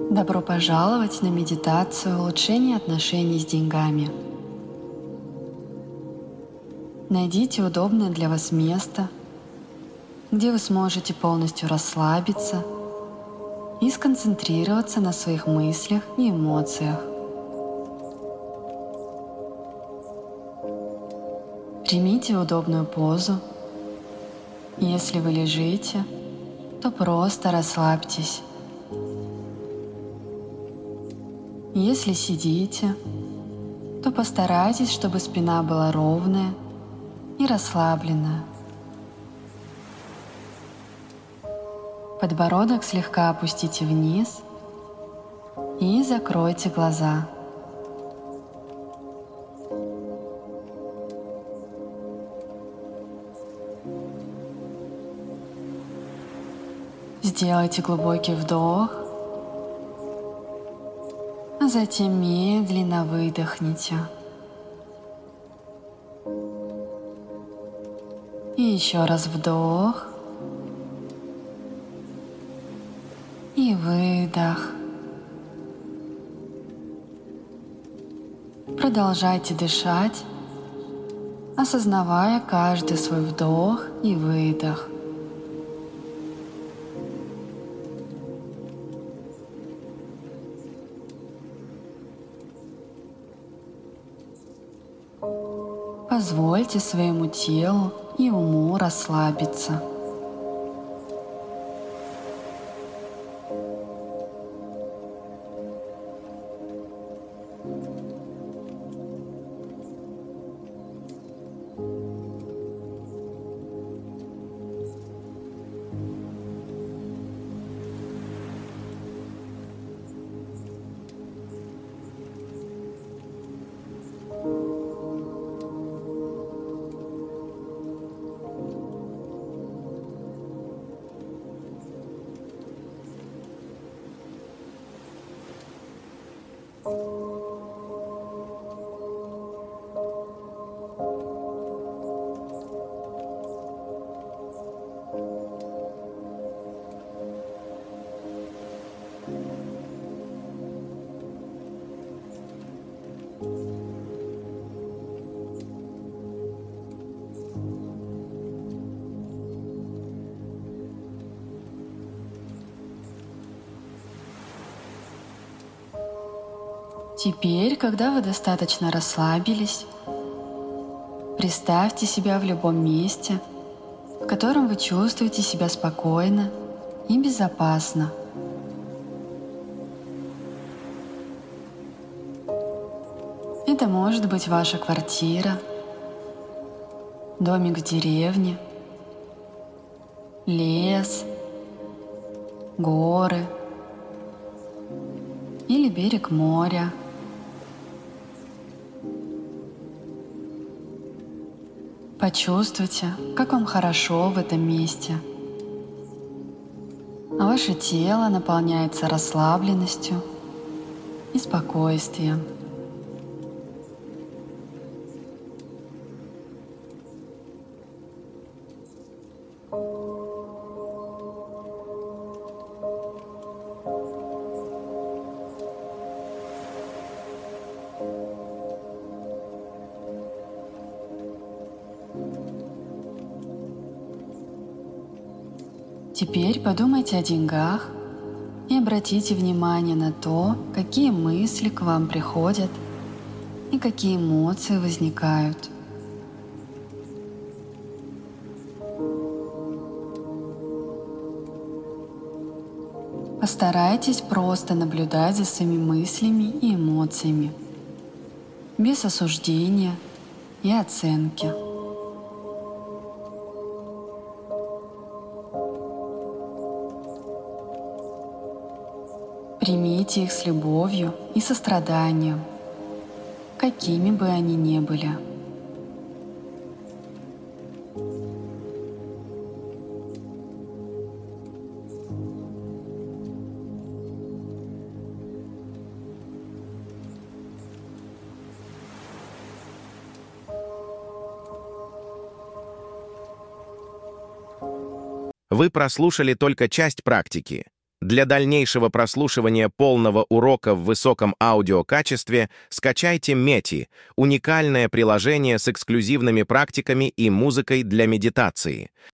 Добро пожаловать на медитацию улучшения отношений с деньгами. Найдите удобное для вас место, где вы сможете полностью расслабиться и сконцентрироваться на своих мыслях и эмоциях. Примите удобную позу. Если вы лежите, то просто расслабьтесь. Если сидите, то постарайтесь, чтобы спина была ровная и расслабленная. Подбородок слегка опустите вниз и закройте глаза. Сделайте глубокий вдох, а затем медленно выдохните. И еще раз вдох и выдох. Продолжайте дышать, осознавая каждый свой вдох и выдох. Позвольте своему телу и уму расслабиться. Теперь, когда вы достаточно расслабились, представьте себя в любом месте, в котором вы чувствуете себя спокойно и безопасно. Это может быть ваша квартира, домик в деревне, лес, горы или берег моря. Почувствуйте, как вам хорошо в этом месте. А ваше тело наполняется расслабленностью и спокойствием. Теперь подумайте о деньгах и обратите внимание на то, какие мысли к вам приходят и какие эмоции возникают. Постарайтесь просто наблюдать за своими мыслями и эмоциями, без осуждения и оценки. Примите их с любовью и состраданием, какими бы они ни были. Вы прослушали только часть практики. Для дальнейшего прослушивания полного урока в высоком аудиокачестве скачайте Meti — уникальное приложение с эксклюзивными практиками и музыкой для медитации.